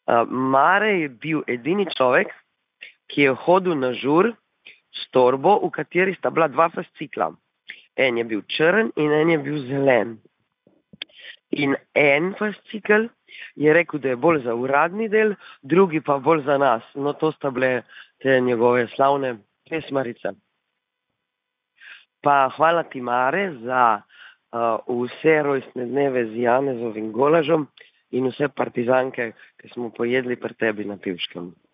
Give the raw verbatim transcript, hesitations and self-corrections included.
Uh, Mare je bil edini človek, ki je hodil na žur s torbo, v kateri sta bila dva fascikla. En je bil črn in en je bil zelen. In en fascikel je rekel, da je bolj za uradni del, drugi pa bolj za nas. No, to sta bile te njegove slavne pesmarice. Pa hvala ti, Mare, za uh, vse rojstne dneve z Janezovim golažom in vse partizanke, ki smo pojedli pri tebi na Pivškem.